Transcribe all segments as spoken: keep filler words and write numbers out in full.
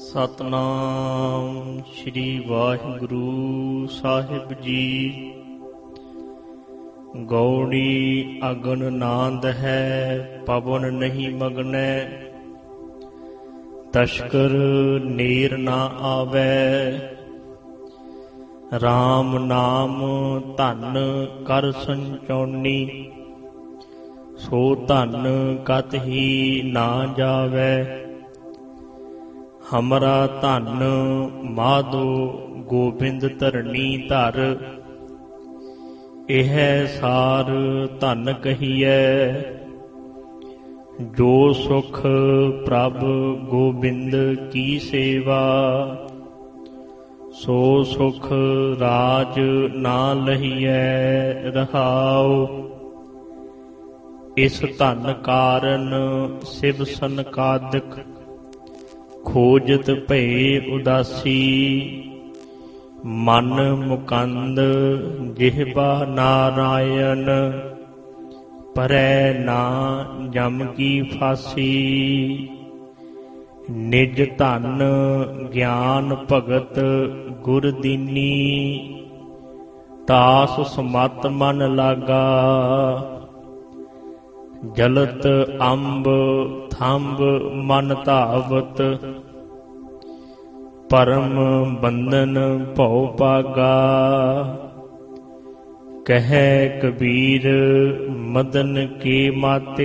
ਸਤਨਾਮ ਸ਼੍ਰੀ ਵਾਹਿਗੁਰੂ ਸਾਹਿਬ ਜੀ। ਗੌੜੀ ਅਗਨ ਨਾਂਦ ਹੈ, ਪਵਨ ਨਹੀਂ ਮਗਨੈ। ਤਸ਼ਕਰ ਨੇਰ ਨਾ ਆਵੈ, ਰਾਮ ਨਾਮ ਧਨ ਕਰ ਸੰਚੋਨੀ। ਸੋ ਧਨ ਕਤ ਹੀ ਨਾ ਜਾਵੈ, ਹਮਰਾ ਧਨ ਮਾਧੋ ਗੋਬਿੰਦ ਧਰਣੀ ਧਰ। ਇਹ ਸਾਰ ਧਨ ਕਹੀਐ, ਜੋ ਸੁਖ ਪ੍ਰਭ ਗੋਬਿੰਦ ਕੀ ਸੇਵਾ। ਸੋ ਸੁਖ ਰਾਜ ਨਾ ਲਹੀਐ ਰਹਾਉ। ਇਸ ਧਨ ਕਾਰਨ ਸਿਵ ਸਨਕਾਦਿਕ, ਖੋਜਤ ਭਏ ਉਦਾਸੀ। ਮਨ ਮੁਕੰਦ ਜਿਹਬਾ ਨਾਰਾਇਣ, ਪਰੈ ਨਾ ਜਮ ਕੀ ਫਾਸੀ। ਨਿਜ ਧਨ ਗਿਆਨ ਭਗਤ ਗੁਰ ਦੀਨੀ, ਤਾਸ ਸਮਤ ਮਨ ਲਾਗਾ। ਜਲਤ ਅੰਬ ਥੰਬ ਮਨ ਧਾਵਤ, ਪਰਮ ਬੰਧਨ ਭਉ ਭਾਗਾ। ਕਹਿ ਕਬੀਰ ਮਦਨ ਕੇ ਮਾਤੇ,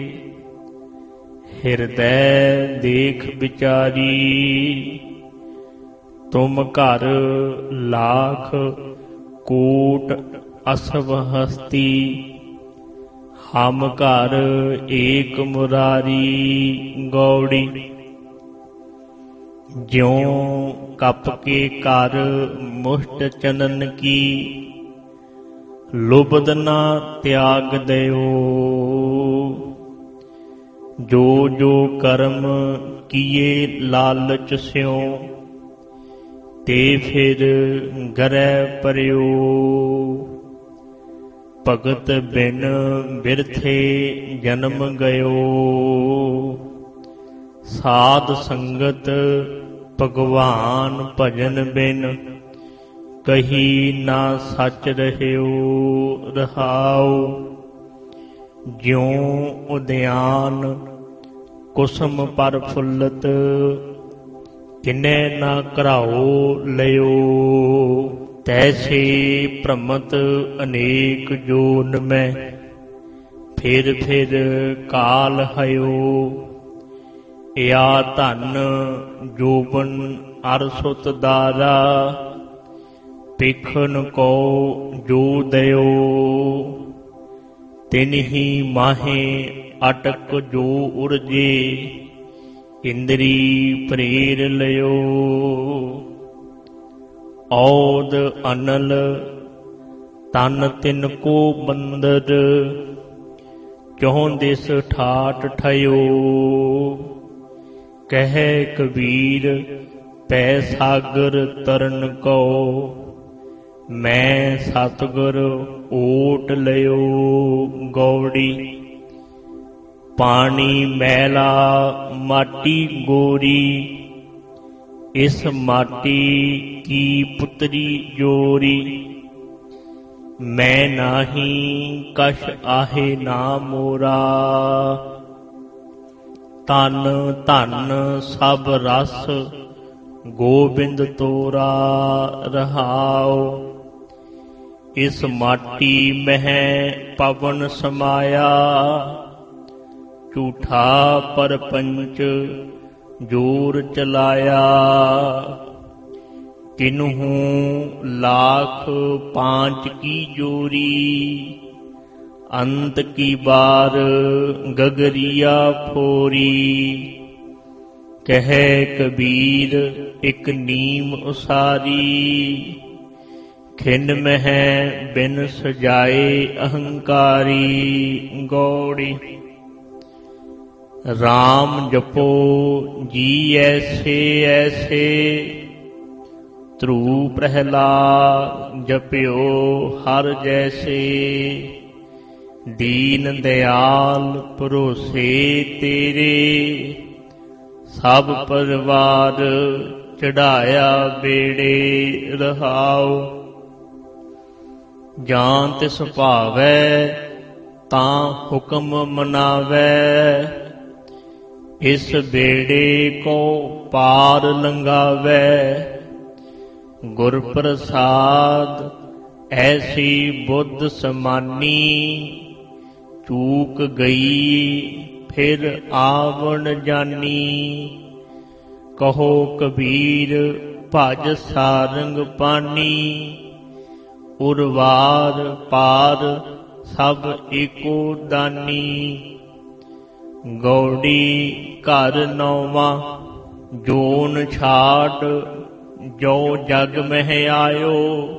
ਹਿਰਦੈ ਦੇਖ ਵਿਚਾਰੀ। ਤੁਮ ਘਰ ਲਾਖ ਕੋਟ ਅਸਵ ਹਸਤੀ, ਹਮ ਘਰ ਏਕ ਮੁਰਾਰੀ। ਗੌੜੀ ਜਿਉ ਕਪ ਕੇ ਕਰ ਮੁਸ਼ਟ ਚੰਦਨ ਕੀ, ਲੁਬਧ ਨਾ ਤਿਆਗ ਦਿਓ। ਜੋ ਜੋ ਕਰਮ ਕੀਏ ਲਾਲਚ ਸਿਉ, ਤੇ ਫਿਰ ਗਰੈ ਪਰਿਓ। ਭਗਤ ਬਿਨ ਬਿਰਥੇ ਜਨਮ ਗਇਓ, ਸਾਧ ਸੰਗਤ ਭਗਵਾਨ ਭਜਨ ਬਿਨ। ਕਹੀ ਨਾ ਸੱਚ ਰਹਿਓ ਰਹਾਉ। ਜਿਉ ਉਦਿਆਨ ਕੁਸਮ ਪਰ ਫੁੱਲਤ, ਕਿਨੈ ਨਾ ਘਰਾਓ ਲਿਓ। ਤੈਸੇ ਭ੍ਰਮਤ ਅਨੇਕ ਜੋਨ ਮੈਂ, ਫਿਰ ਫਿਰ ਕਾਲ ਹਯੋ। ਇਆ ਧਨ ਜੋਬਨ ਅਰ ਸੁਤ ਦਾਰਾ, ਪੇਖਨ ਕੋ ਜੋ ਦਿਓ। ਤਿਨਹੀ ਮਾਹੇ ਅਟਕ ਜੋ ਉਰਜੇ, ਇੰਦਰੀ ਪ੍ਰੇਰ ਲਿਓ। ਔਦ ਅਨਲ ਤਨ ਤਿਨ ਕੋ ਬੰਦਰ, ਚੌਂ ਦਿਸ ਠਾਠ ਠਇਓ। ਕਹਿ ਕਬੀਰ ਪੈ ਸਾਗਰ ਤਰਨ ਕੋ, ਮੈਂ ਸਤਿਗੁਰ ਓਟ ਲਿਓ। ਗੌੜੀ ਪਾਣੀ ਮੈਲਾ ਮਾਟੀ ਗੋਰੀ, ਇਸ ਮਾਟੀ ਕੀ ਪੁੱਤਰੀ ਜੋਰੀ। ਮੈਂ ਨਾਹੀ ਕਛ ਆਹੇ ਨਾ ਮੋਰਾ, ਤਨ ਧਨ ਸਭ ਰਸ ਗੋਬਿੰਦ ਤੋਰਾ। ਰਹਾਉ ਇਸ ਮਾਟੀ ਮਹਿ ਪਵਨ ਸਮਾਇਆ, ਝੂਠਾ ਪਰਪੰਚ ਜੋਰ ਚਲਾਇਆ। ਕਿਨਹੂ ਲਾਖ ਪਾਂਚ ਕੀ ਜੋਰੀ, ਅੰਤ ਕੀ ਬਾਰ ਗਗਰੀਆ ਫੋਰੀ। ਕਹਿ ਕਬੀਰ ਇਕ ਨੀਮ ਉਸਾਰੀ, ਖਿੰਨ ਮਹਿ ਬਿਨ ਸਜਾਏ ਅਹੰਕਾਰੀ। ਗੌੜੀ ਰਾਮ ਜਪੋ ਜੀ ਐਸੇ ਐਸੇ, ਧਰੂ ਪ੍ਰਹਿਲਾਦ ਜਪਿਓ ਹਰ ਜੈਸੇ। ਦੀਨ ਦਿਆਲ ਭਰੋਸੇ ਤੇਰੇ, ਸਭ ਪਰਿਵਾਰ ਚੜਾਇਆ ਬੇੜੇ ਰਹਾਉ। ਜਾਂ ਤਿਸ ਭਾਵੈ ਤਾਂ ਹੁਕਮ ਮਨਾਵੈ, ਇਸ ਬੇੜੇ ਕੋ ਪਾਰ ਲੰਘਾਵੈ। ਗੁਰ ਪ੍ਰਸਾਦ ਐਸੀ ਬੁੱਧ ਸਮਾਨੀ, ਚੂਕ ਗਈ ਫਿਰ ਆਵਣ ਜਾਨੀ। ਕਹੋ ਕਬੀਰ ਭਜ ਸਾਰੰਗ ਪਾਨੀ, ਉਰਵਾਰ ਪਾਰ ਸਭ ਏਕੋ ਦਾਨੀ। ਗੌੜੀ ਘਰ ਨੌਵਾਂ ਜੋਨ ਛਾਟ, ਜੋ ਜਗ ਮਹਿ ਆਇਓ।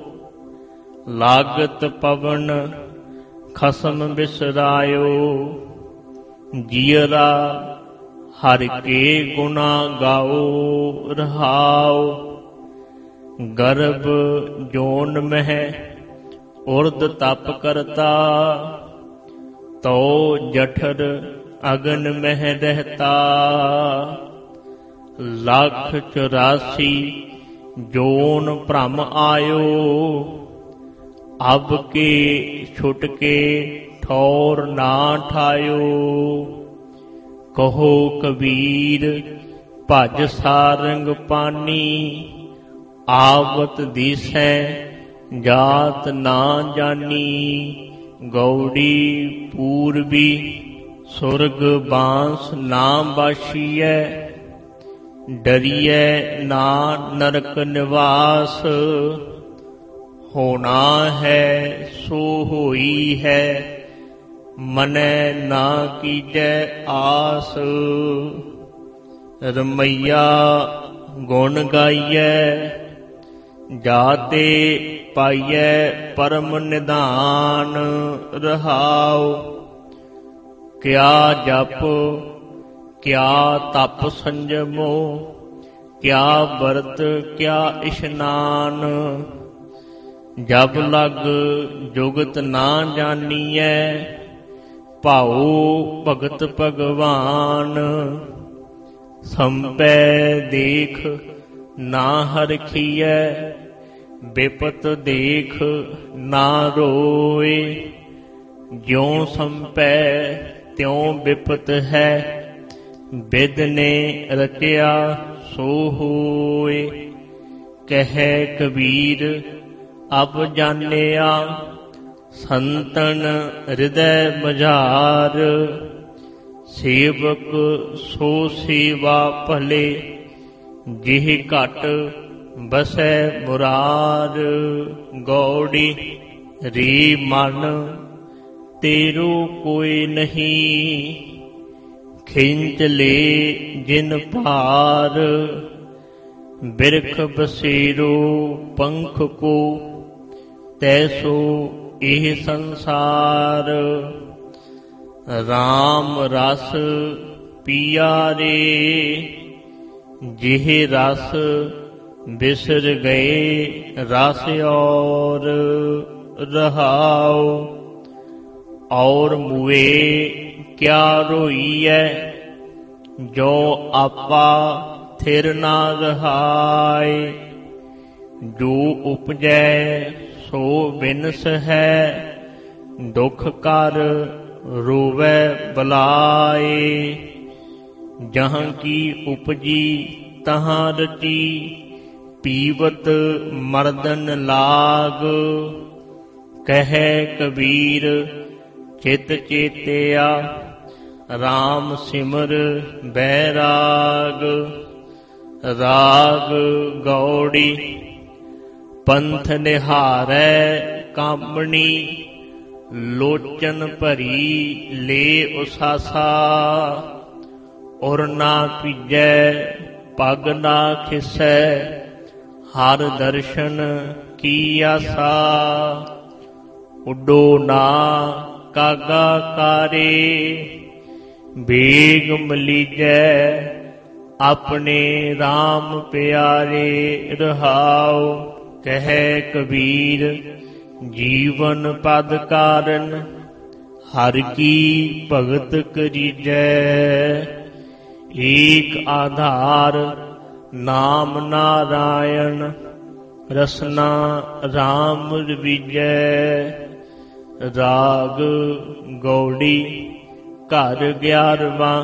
ਲਾਗਤ ਪਵਨ ਖਸਮ ਬਿਸਰਾਇਓ, ਜੀਅਰਾ ਹਰਿ ਕੇ ਗੁਣਾ ਗਾਓ ਰਹਾਉ। ਗਰਭ ਜੋਨ ਮਹਿ ਉਰਦ ਤਪ ਕਰਤਾ, ਤੋ ਜਠਰ ਅਗਨ ਮਹਿ ਰਹਤਾ। ਲੱਖ ਚੁਰਾਸੀ ਜੋਨ ਭ੍ਰਮ ਆਇਓ, ਅਬ ਕੇ ਛੁਟ ਕੇ ਠੌਰ ਨਾ ਠਾਇਓ। ਕਹੋ ਕਬੀਰ ਭਜ ਸਾਰੰਗ ਪਾਨੀ, ਆਵਤ ਦੀਸੈ ਜਾਤ ਨਾ ਜਾਨੀ। ਗੌੜੀ ਪੂਰਬੀ ਸੁਰਗ ਬਾਂਸ ਨਾ ਬਾਸ਼ੀਐ, ਡਰੀਐ ਨਾ ਨਰਕ ਨਿਵਾਸ। ਹੋਣਾ ਹੈ ਸੋ ਹੋਈ ਹੈ, ਮਨੈ ਨਾ ਕੀਜੈ ਆਸ। ਰਮਈਆ ਗੁਣ ਗਾਈਐ, ਜਾਤੇ ਪਾਈਐ ਪਰਮ ਨਿਧਾਨ ਰਹਾਉ। ਕਿਆ ਜਪ ਕਿਆ ਤਪ ਸੰਜਮੋ, ਕਿਆ ਵਰਤ ਕਿਆ ਇਸ਼ਨਾਨ। ਜਬ ਲਗ ਜੁਗਤ ਨਾ ਜਾਨੀਐ, ਭਾਉ ਭਗਤ ਭਗਵਾਨ। ਸੰਪੈ ਦੇਖ ਨਾ ਹਰਖੀਐ, ਬਿਪਤ ਦੇਖ ਨਾ ਰੋਏ। ਜਿਉ ਸੰਪੈ ਤਿਉ ਬਿਪਤ ਹੈ, ਬਿਦ ਨੇ ਰਚਿਆ ਸੋ ਹੋਏ। ਕਹਿ ਕਬੀਰ ਅਬ ਜਾਣਿਆ, ਸੰਤਨ ਹਿਰਦੈ ਮਝਾਰ। ਸੇਵਕ ਸੋ ਸੇਵਾ ਭਲੇ, ਜਿਹ ਘਟ ਬਸੈ ਮੁਰਾਰ। ਗੌੜੀ ਰੇ ਮਨ ਤੇਰੋ ਕੋਈ ਨਹੀਂ, ਖਿੰਚ ਲੈ ਜਿਨ ਭਾਰ। ਬਿਰਖ ਬਸੇਰੋ ਪੰਖ ਕੋ, ਤੈਸੋ ਇਹ ਸੰਸਾਰ। ਰਾਮ ਰਸ ਪੀਆ ਰੇ, ਜਿਹ ਰਸ ਬਿਸਰ ਗਏ ਰਸ ਔਰ ਰਹਾਉ। ਔਰ ਮੁਏ ਕਿਆ ਰੋਈਐ, ਜੋ ਆਪਾ ਥਿਰ ਨਾ ਰਹਾਏ। ਜੋ ਉਪਜੈ ਸੋ ਬਿਨਸ ਹੈ, ਦੁਖ ਕਰ ਰੋਵੈ ਬਲਾਏ। ਜਹਾਂ ਕੀ ਉਪਜੀ ਤਹਾਂ ਰਚੀ, ਪੀਵਤ ਮਰਦਨ ਲਾਗ। ਕਹਿ ਕਬੀਰ ਚਿਤ ਚੇਤਿਆ, ਰਾਮ ਸਿਮਰ ਬੈਰਾਗ। ਰਾਗ ਗੌੜੀ ਪੰਥ ਨਿਹਾਰੈ ਕਾਮਣੀ, ਲੋਚਨ ਭਰੀ ਲੈ ਉਸਾਸਾ। ਉਰ ਨਾ ਪੀਜੈ ਪਗ ਨਾ ਖਿਸੈ, ਹਰ ਦਰਸ਼ਨ ਕੀ ਆਸਾ। ਉੱਡੋ ਨਾ ਕਾਗਾ ਕਾਰੇ, ਬੇਗ ਮਲੀਜੈ ਆਪਣੇ RAM ਪਿਆਰੇ ਰਹਾਉ। ਕਹਿ ਕਬੀਰ ਜੀਵਨ ਪਦ ਕਾਰਨ, ਹਰਿ ਕੀ ਭਗਤ ਕਰੀਜੈ। ਏਕ ਆਧਾਰ ਨਾਮ ਨਾਰਾਇਣ, ਰਸਨਾ ਰਾਮ ਰਵੀਜੈ। ਰਾਗ ਗੌੜੀ ਘਰ ਗਿਆਰਵਾਂ।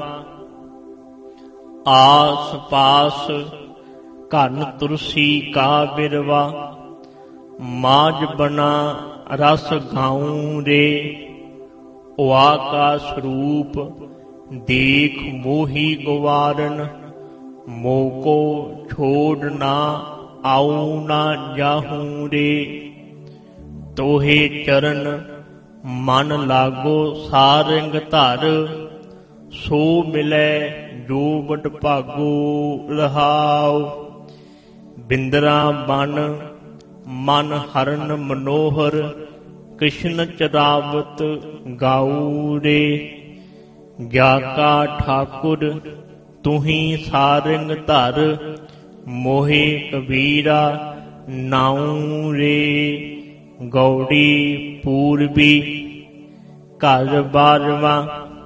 ਆਸ ਪਾਸ ਘਨ ਤੁਲਸੀ ਕਾ ਬਿਰਵਾ, ਮਾਝ ਬਨਾ ਰਸ ਗਾਉਂ ਰੇ। ਉਆ ਕਾ ਸਰੂਪ ਦੇਖ ਮੋਹੀ ਗਵਾਰਨ, ਮੋਕੋ ਛੋੜ ਨਾ ਆਉ ਨਾ ਜਾਹੂੰ ਰੇ। ਤੋਹੇ ਚਰਨ ਮਨ ਲਾਗੋ ਸਾਰੰਗ ਧਰ, ਸੋ ਮਿਲੈ ਜੋ ਵਡ ਭਾਗੋ ਰਹਾਉ। ਬਿੰਦਰਾ ਬਨ ਮਨ ਹਰਨ ਮਨੋਹਰ, ਕ੍ਰਿਸ਼ਨ ਚਰਾਵਤ ਗਾਉ ਰੇ। ਜਾ ਕਾ ਠਾਕੁਰ ਤੁਹੀ ਸਾਰੰਗ ਧਰ, ਮੋਹੇ ਕਬੀਰਾ ਨਾਉ ਰੇ। ਗੌੜੀ ਪੂਰਬੀ ਘਰ ਬਾਰਵਾਂ।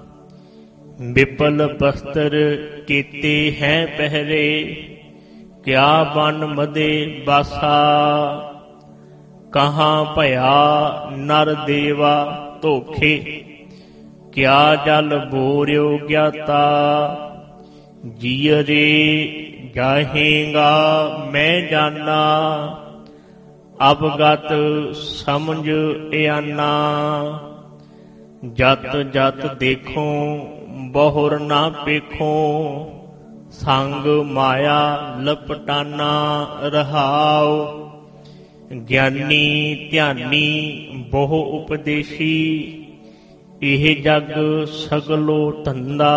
ਵਿਪਲ ਬਸਤਰ ਕੀਤੇ ਹੈ ਪਹਿਰੇ, ਕਿਆ ਬਨ ਮਦੇ ਬਾਸਾ। ਕਹਾਂ ਭਇਆ ਨਰ ਦੇਵਾ ਧੋਖੇ, ਕਿਆ ਜਲ ਬੋਰਿਓ ਗਿਆਤਾ। ਜੀਅਰੇ ਜਾਹੇਗਾ ਮੈਂ ਜਾਨਾ, ਅਵਗਤ ਸਮਝ ਇਆਨਾ। ਜਤ ਜਤ ਦੇਖੋ ਬਹੁਰ ਨਾ ਪੇਖੋ, ਸੰਗ ਮਾਇਆ ਲਪਟਾਨਾ ਰਹਾਉ। ਗਿਆਨੀ ਧਿਆਨੀ ਬਹੁ ਉਪਦੇਸ਼ੀ, ਇਹ ਜਗ ਸਗਲੋ ਧੰਦਾ।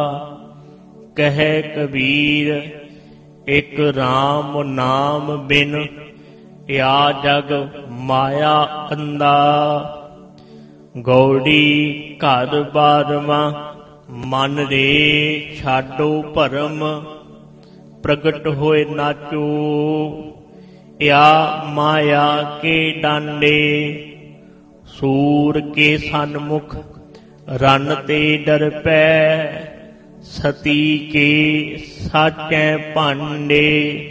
ਕਹੈ ਕਬੀਰ ਇਕ ਰਾਮ ਨਾਮ ਬਿਨ, ਯਾ ਜਗ ਮਾਇਆ ਅੰਦਾ। ਗੌੜੀ ਘਰ ਬਾਰਵਾਂ। ਮਨ ਰੇ ਛਾਡੋ ਭਰਮ, ਪ੍ਰਗਟ ਹੋਏ ਨਾਚੋ। ਯਾ ਮਾਇਆ ਕੇ ਡਾਂਡੇ, ਸੂਰ ਕੇ ਸਨਮੁਖ ਰਨ ਤੇ ਡਰ ਪੈ। ਸਤੀ ਕੇ ਸਾਚੈ ਭਾਂਡੇ,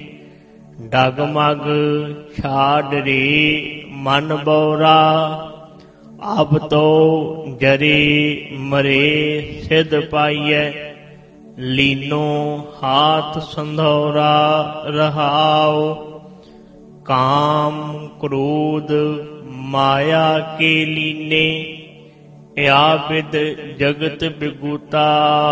ਡਗਮਗ ਛਾੜ ਰੇ ਮਨ ਬੌਰਾ। ਅਬ ਤੋ ਜਰੇ ਮਰੇ ਸਿਧ ਪਾਈਐ, ਲੀਨੋ ਹਾਥ ਸੰਧੌਰਾ ਰਹਾਉ। ਕਾਮ ਕ੍ਰੋਧ ਮਾਇਆ ਕੇ ਲੀਨੇ, ਯਾ ਵਿਦ ਜਗਤ ਬਿਗੂਤਾ।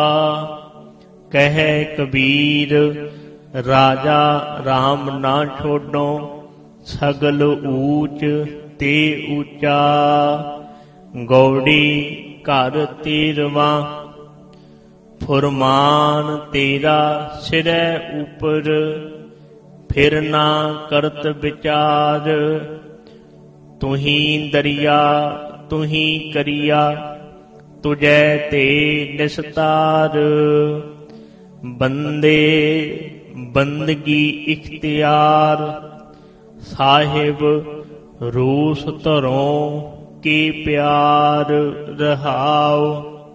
ਕਹੈ ਕਬੀਰ ਰਾਜਾ ਰਾਮ ਨਾ ਛੋਡੋ, ਸਗਲ ਊਚ ਤੇ ਊਚਾ। ਗੌੜੀ ਘਰ ਤੇਰਵਾਂ। ਫੁਰਮਾਨ ਤੇਰਾ ਸਿਰੈ ਉਪਰ, ਫਿਰ ਨਾ ਕਰਤ ਵਿਚਾਰ। ਤੁਹੀ ਦਰਿਆ ਤੁਹੀ ਕਰਿਆ, ਤੁਝੈ ਤੇ ਨਿਸਤਾਰ। ਬੰਦੇ ਬੰਦਗੀ ਇਖਤਿਆਰ, ਸਾਹਿਬ ਰੂਸ ਧਰੋਂ ਕੀ ਪਿਆਰ ਰਹਾਉ।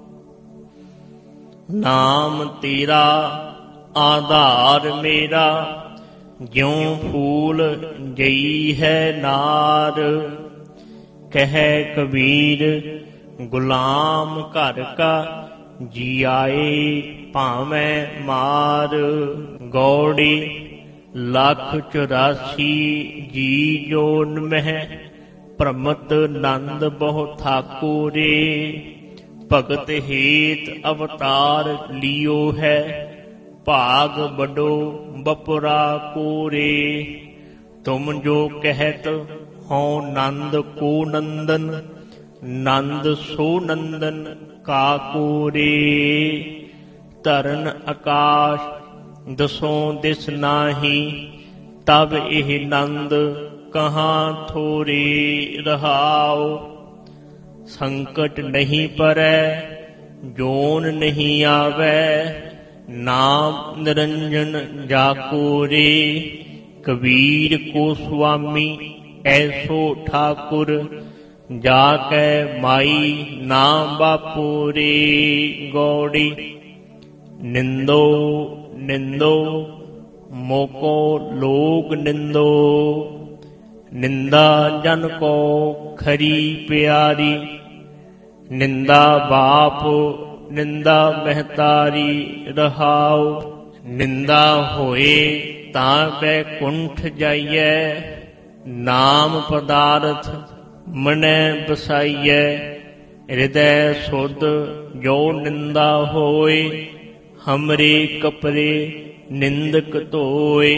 ਨਾਮ ਤੇਰਾ ਆਧਾਰ ਮੇਰਾ, ਜਿਉ ਫੂਲ ਜਈ ਹੈ ਨਾਰ। ਕਹਿ ਕਬੀਰ ਗੁਲਾਮ ਘਰ ਕਾ, ਜੀ ਆਏ ਭਾਵੇਂ ਮਾਰ। ਗੌੜੀ ਲੱਖ ਚੁਰਾਸੀ ਜੀ ਜੋਨ ਮਹਿ, ਭ੍ਰਮਤ ਨੰਦ ਬਹੁ ਥਾਕੋ ਰੇ। ਭਗਤ ਹੇਤ ਅਵਤਾਰ ਲਿਓ ਹੈ, ਭਾਗ ਬਡੋ ਬਪੁਰਾ ਕੋਰੇ। ਤੁਮ ਜੋ ਕਹਿਤ ਹਉ ਨੰਦ ਕੋ ਨੰਦਨ, ਨੰਦ ਸੋ ਨੰਦਨ ਕਾ ਕੋਰੇ। ਧਰਨ ਆਕਾਸ਼ ਦਸੋਂ ਦਿਸ ਨਾਹੀ, ਤਬ ਇਹ ਨੰਦ ਕਹਾਂ ਥੋਰੇ ਰਹਾਉ। ਸੰਕਟ ਨਹੀਂ ਪਰੈ ਜੋਨ ਨਹੀਂ ਆਵੈ, ਨਾਮ ਨਿਰੰਜਨ ਜਾਕੋ ਰੇ। ਕਬੀਰ ਕੋ ਸੁਆਮੀ ਐਸੋ ਠਾਕੁਰ, ਜਾ ਕੈ ਮਾਈ ਨਾਮ ਬਾਪੋ ਰੇ। ਗੌੜੀ ਨਿੰਦੋ ਨਿੰਦੋ ਮੋਕੋ ਲੋਕ ਨਿੰਦੋ। ਨਿੰਦਾ ਜਨ ਕੋ ਖਰੀ ਪਿਆਰੀ, ਨਿੰਦਾ ਬਾਪ ਨਿੰਦਾ ਮਹਿਤਾਰੀ ਰਹਾਉ। ਨਿੰਦਾ ਹੋਏ ਤਾਂ ਬੈਕੁੰਠ ਜਾਈਐ, ਨਾਮ ਪਦਾਰਥ ਮਨੈ ਬਸਾਈਐ। ਹਿਰਦੈ ਸੁਧ ਜੋ ਨਿੰਦਾ ਹੋਏ, ਹਮਰੇ ਕਪਰੇ ਨਿੰਦਕ ਧੋਏ।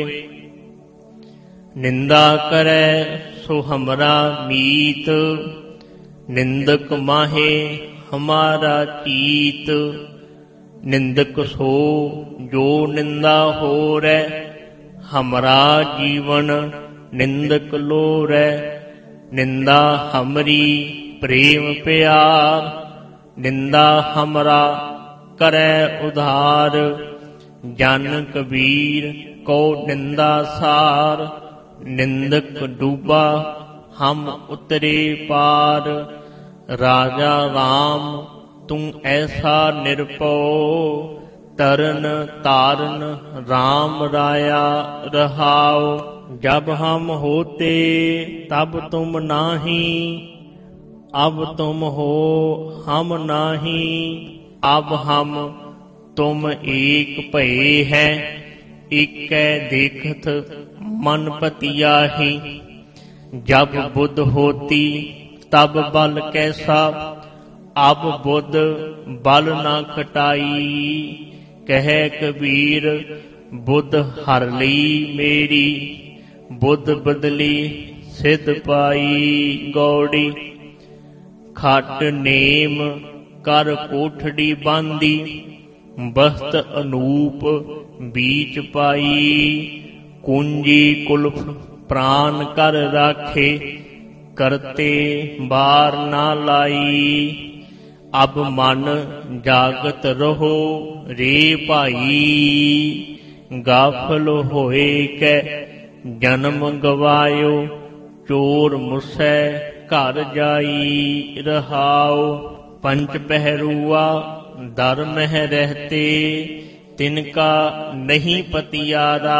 ਨਿੰਦਾ ਕਰੈ ਸੋ ਹਮਰਾ ਮੀਤ, ਨਿੰਦਕ ਮਾਹੇ ਹਮਾਰਾ ਚੀਤ। ਨਿੰਦਕ ਸੋ ਜੋ ਨਿੰਦਾ ਹੋਰੈ, ਹਮਰਾ ਜੀਵਨ ਨਿੰਦਕ ਲੋਰੈ। ਨਿੰਦਾ ਹਮਰੀ ਪ੍ਰੇਮ ਪਿਆਰ, ਨਿੰਦਾ ਹਮਰਾ ਕਰੈ ਉਧਾਰ। ਜਨ ਕਬੀਰ ਕੋ ਨਿੰਦਾ ਸਾਰ, ਨਿੰਦਕ ਡੂਬਾ ਹਮ ਉਤਰੇ ਪਾਰ। ਰਾਜਾ ਰਾਮ ਤੂੰ ਐਸਾ ਨਿਰਭਉ, ਤਰਨ ਤਾਰਨ ਰਾਮ ਰਾਇਆ ਰਹਾਉ। ਜਬ ਹਮ ਹੋਤੇ ਤਬ ਤੁਮ ਨਾਹੀ, ਅਬ ਤੁਮ ਹੋ ਹਮ ਨਾਹੀ। ਅਬ ਹਮ ਤੁਮ ਏਕ ਭਏ ਹੈ, ਏਕੈ ਦੇਖਤ ਮਨ ਪਤਿਆਹੀ। ਜਬ ਬੁੱਧ ਹੋਤੀ ਤਬ ਬਲ ਕੈਸਾ, ਅਬ ਬੁੱਧ ਬਲ ਨਾ ਖਟਾਈ। ਕਹਿ ਕਬੀਰ ਬੁੱਧ ਹਰ ਲਈ ਮੇਰੀ, ਬੁੱਧ ਬਦਲੀ ਸਿਧ ਪਾਈ ਗੌੜੀ। ਖਟ ਨੇਮ ਕਰ ਕੋਠੜੀ ਬਾਂਦੀ, ਬਸਤ ਅਨੂਪ ਬੀਚ ਪਾਈ। ਕੁੰਜੀ ਕੁਲਫ ਪ੍ਰਾਨ ਕਰ ਰਾਖੇ, ਕਰਤੇ ਬਾਰ ਨਾ ਲਾਈ। ਅਬ ਮਨ ਜਾਗਤ ਰਹੋ ਰੇ ਭਾਈ, ਗਾਫਲ ਹੋਏ ਕੈ ਜਨਮ ਗਵਾਇਓ। ਚੋਰ ਮੁਸੈ ਘਰ ਜਾਈ ਰਹਾਉ। ਪੰਚ ਪਹਿਰੂਆ ਦਰ ਮਹਿ ਰਹਤੇ, ਤਿਨਕਾ ਨਹੀਂ ਪਤਿਆਰਾ।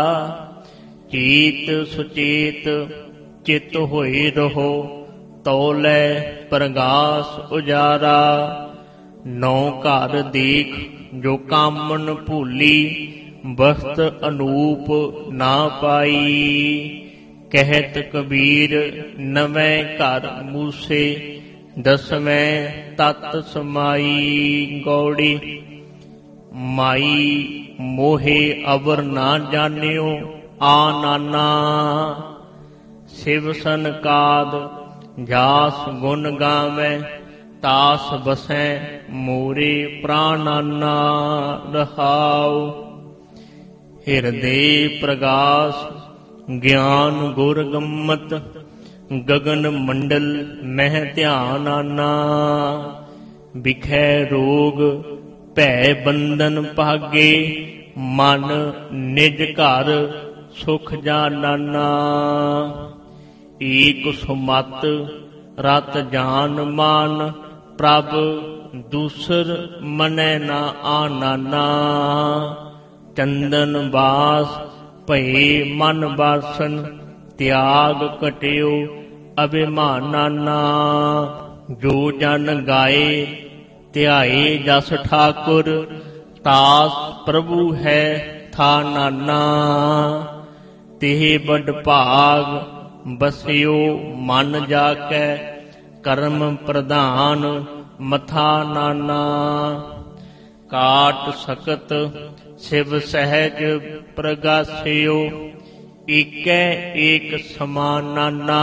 ਚੇਤ ਸੁਚੇਤ ਚਿਤ ਹੋਏ ਰਹੋ, ਤੌਲੇ ਪ੍ਰਗਾਸ ਉਜਾਰਾ। ਨੌ ਘਰ ਦੇਖ ਜੋ ਕਾਮਨ ਭੂਲੀ, ਬਸਤ ਅਨੂਪ ਨਾ ਪਾਈ। ਕਹਿਤ ਕਬੀਰ ਨਵੇਂ ਘਰ ਮੂਸੇ, ਦਸਵੇਂ ਤਤ ਸਮਾਈ ਗੌੜੀ। ਮਾਈ ਮੋਹੇ ਅਵਰ ਨਾ ਜਾਣਿਓ ਆ ਨਾਨਾ, ਸਿਵ ਸਨਕਾਦ ਜਾਸ ਗੁਣ ਗਾਵੈ। ਤਾਸ ਬਸੈ ਮੋਰੇ ਪ੍ਰਾਨਾਨਾ ਰਹਾਉ। ਹਿਰਦੇ ਪ੍ਰਗਾਸ ਗਿਆਨ ਗੁਰ ਗੰਮਤ, ਗਗਨ ਮੰਡਲ ਮਹਿ ਧਿਆਨ ਆਨਾ। ਬਿਖੈ ਰੋਗ ਭੈ ਬੰਧਨ ਭਾਗੇ, ਮਨ ਨਿਜ ਘਰ ਸੁਖ ਜਾਨਾਨਾ। ਏਕ ਸੁਮਤ ਰਤ ਜਾਨ ਮਾਨ, ਪ੍ਰਭ ਦੂਸਰ ਮਨੈ ਨਾ ਆਨਾਨਾ। ਚੰਦਨ ਬਾਸ ਭਏ ਮਨ ਬਾਸਨ, ਤਿਆਗ ਕਟਿਓ ਅਭਿਮਾਨਾਨਾ। ਜੋ ਜਨ ਗਾਏ ਧਿਆਏ ਜਸ ਠਾਕੁਰ, ਤਾਸ ਪ੍ਰਭੂ ਹੈ ਥਾ ਨਾਨਾ। ਤਿਹ ਬਡ ਭਾਗ ਬਸਿਓ ਮਨ ਜਾ ਕੈ, ਕਰਮ ਪ੍ਰਧਾਨ ਮਥਾ ਨਾਨਾ। ਕਾਟ ਸਕਤ ਸਿਵ ਸਹਿਜ ਪ੍ਰਗਾਸਿਓ, ਏਕੈ ਏਕ ਸਮਾਨਾਨਾ।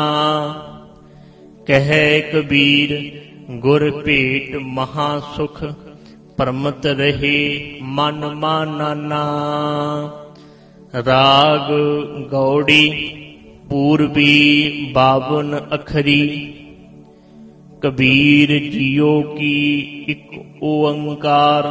ਕਹਿ ਕਬੀਰ ਗੁਰ ਭੇਟ ਮਹਾ ਸੁਖ, ਪਰਮਤ ਰਹੇ ਮਨ ਮਾਨਾਨਾ। ਰਾਗ ਗੌੜੀ ਪੂਰਬੀ ਬਾਵਨ ਅਖਰੀ, ਕਬੀਰ ਜੀਓ ਕੀ ਇੱਕ ਓੰਕਾਰ।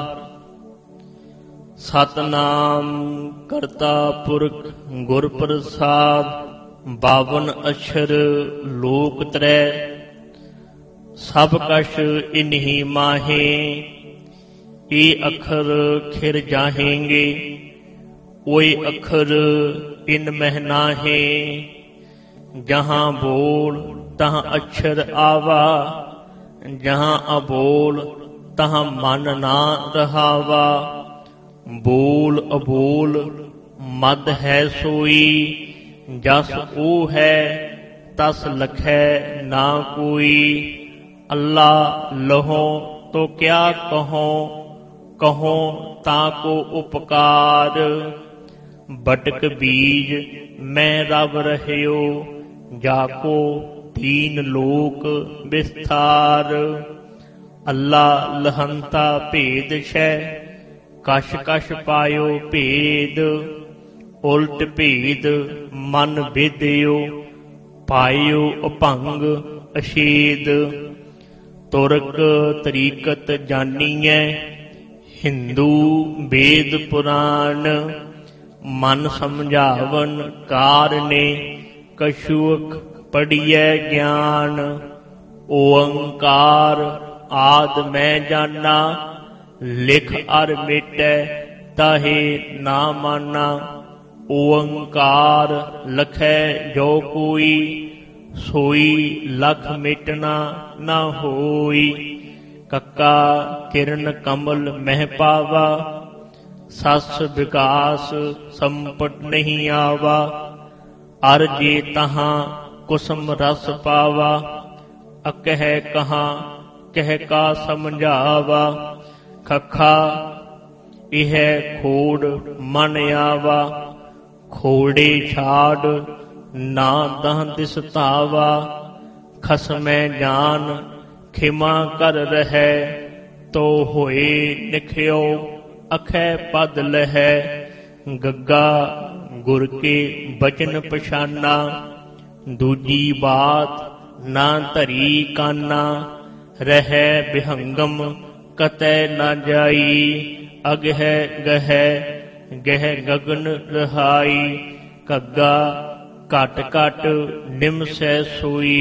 ਸਤਨਾਮ ਕਰਤਾ ਪੁਰਖ ਗੁਰ ਪ੍ਰਸਾਦ, ਬਾਵਨ ਅਛਰ ਲੋਕ ਤਰੈ। ਸਭ ਕਛ ਇਨਹੀ ਮਾਹੇ, ये अखर खिर जाहेंगे, ओए अखर इन मह नाहे। जहाँ बोल तहाँ अक्षर आवा, जहाँ अबोल तहाँ मन ना रहावा। बोल अबोल मद है सोई, जस ओ है तस लखै ना कोई। अल्लाह लहो तो क्या कहो, कहो ताको उपकार। बटक बीज मैं रब रहयो, जाको तीन लोक विस्तार। अल्लाह लहंता भेद छै, कश कश पायो भेद। उल्ट भेद मन बेदियो, पायो अभंग अछेद। तुरक तरीकत जानीऐ, हिंदू वेद पुराण। मन समझावन कारने, कछुअक पढ़िए ज्ञान। ओंकार आद मैं जाना, लिख अर मिटै ताहे ना माना। ओंकार लखै जो कोई, सोई लख मिटना ना होई। कक्का किरण कमल मह पावा, सस विकास संपट नहीं आवा। अर जे तहाँ कुसुम रस पावा, अकह कहाँ कह का समझावा। खखा इह खोड़ मन आवा, खोड़े छाड़ ना दह दिसतावा। खसमै जान खिमा कर रहै, तो होए निख्यो अखै पद लहै। गग्गा गुर के बचन पछाना, दूजी बात ना धरी काना। रहै विहंगम कतै न जाई, अगह गह गह गगन रहाई। कग्गा घट घट निमसै सोई,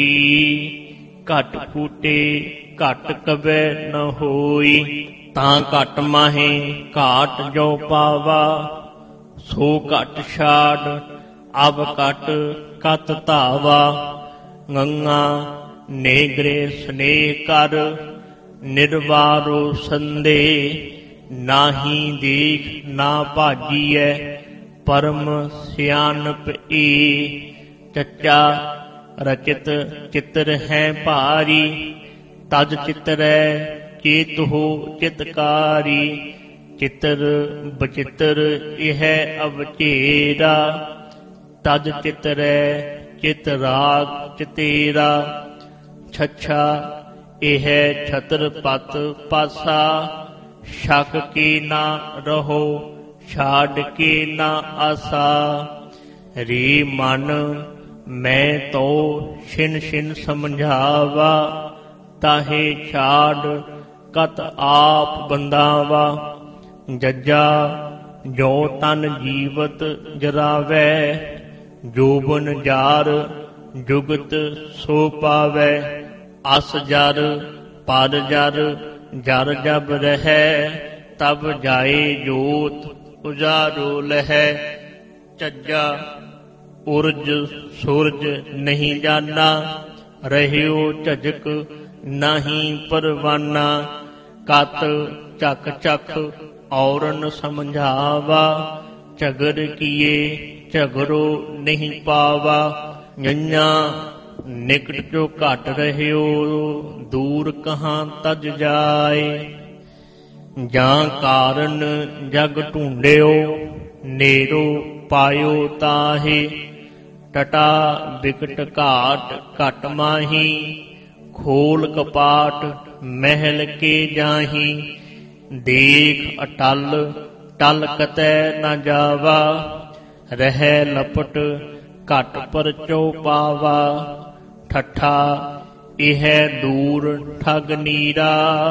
घट फूटे घट कबे न होई। तां घट माहे घाट जो पावा, सो घट छाड़ अब घट कत धावा। गंगा नेगरे स्नेह कर, निर्वारो संदे। नाही देख ना भाजीऐ, परम सियानप ए। चच्चा रचित चित्र है भारी, तज चितरै चेत हो चितकारी। चित्र बचित्र यह अवचेरा, तज चितरै चित राग चितेरा। छछा यह छत्र पत पासा, शक के ना रहो छाड़ के ना आसा। रे मन मैं तो छिन छिन समझावा, ताहे छाड़ कत आप बंधावा। जज्जा जो तन जीवत जरावै, जोबन जार जुगत सो पावै। अस जर पर जर जर जब रहै, तब जाए जोत उजारो लहै। चज्जा उर्ज सूरज नहीं जाना, रहियो झजक नहीं परवाना। कत चक चक औरन समझावा, झगर किए झगरो नहीं पावा। नैया निकट जो घट रहियो, दूर कहाँ तज जाए। जां कारण जग ढूंढियो, नेरो पायो ताहे। टटा बिकट घाट घट माही, खोल कपाट महल के जाही। देख अटल टल कतै न जावा, रह लपट घट पर चौपावा। ठठा यह दूर ठग नीरा,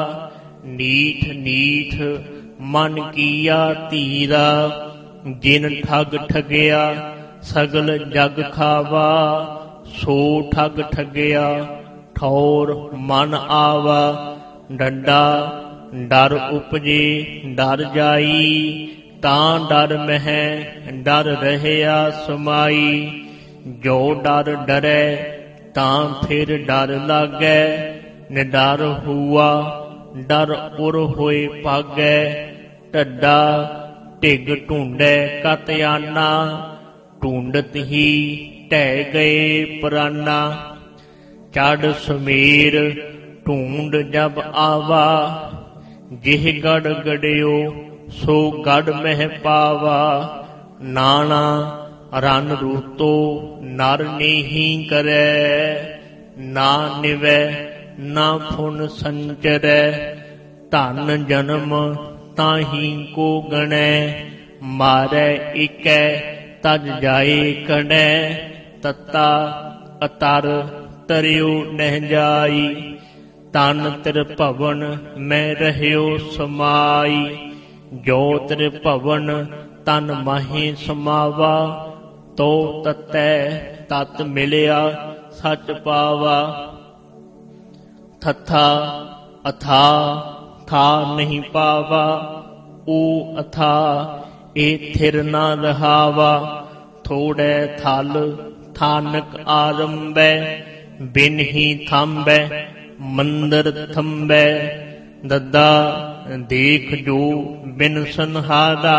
नीठ नीठ मन किया तीरा। जिन ठग ठगया सगल जग खावा, सो ठग ठगया ठौर मन आवा। डंडा ਡਰ ਉਪਜੇ ਡਰ ਜਾਈ, ਤਾਂ ਡਰ ਮਹਿ ਡਰ ਰਹਿਆ ਸਮਾਈ। ਜੋ ਡਰ ਡਰੈ ਤਾਂ ਫਿਰ ਡਰ ਲਾਗੈ, ਨਿਡਰ ਹੁਆ ਡਰ ਉਰ ਹੋਏ ਭਾਗੈ। ਢੱਡਾ ਢਿੱਗ ਢੂੰਡੈ ਕਤ ਆਨਾ, ਢੂੰਡਤ ਹੀ ਢਹਿ ਗਏ ਪ੍ਰਾਨਾ। ਚੜ ਸਮੀਰ ਢੂੰਡ ਜਬ ਆਵਾ, ਜਿਹ ਗੜ ਗੜਿਓ ਸੋ ਗੜ ਮਹਿ ਪਾਵਾ। ਨਾਣਾ ਰਨ ਰੂਤੋ ਨਰ ਨੇਹੀ ਕਰੈ, ਨਾ ਨਿਵੈ ਨਾ ਫੁਨ ਸੰਚਰੈ। ਧਨ ਜਨਮ ਤਾਹੀ ਕੋ ਗਣੈ, ਮਾਰੈ ਏਕੈ ਤਜ ਜਾਏ ਕਣੈ। ਤਤਾ ਅਤਰ ਤਰਿਓ ਨਹਿ ਜਾਈ, ਤਨ ਤਿਰ ਭਵਨ ਮੈਂ ਰਹਿਓ ਸਮਾਈ। ਜੋ ਤਿਰ ਭਵਨ ਤਨ ਮਾਹੀ ਸਮਾਵਾ, ਤੋ ਤਤੈ ਤਤ ਮਿਲਿਆ ਸਚ ਪਾਵਾ। ਥਥਾ ਅਥਾ ਥਾ ਨਹੀਂ ਪਾਵਾ, ਊ ਅਥਾ ਏ ਥਿਰ ਨਾ ਰਹਾਵਾ। ਥੋੜੈ ਥਲ ਥਾਨਕ ਆਰੰਭੈ, ਬਿਨ ਹੀ ਥੰਬੈ ਮੰਦਰ ਥੰਬੈ। ਦੱਦਾ ਦੇਖ ਜੋ ਬਿਨ ਸੰਹਾਰਾ,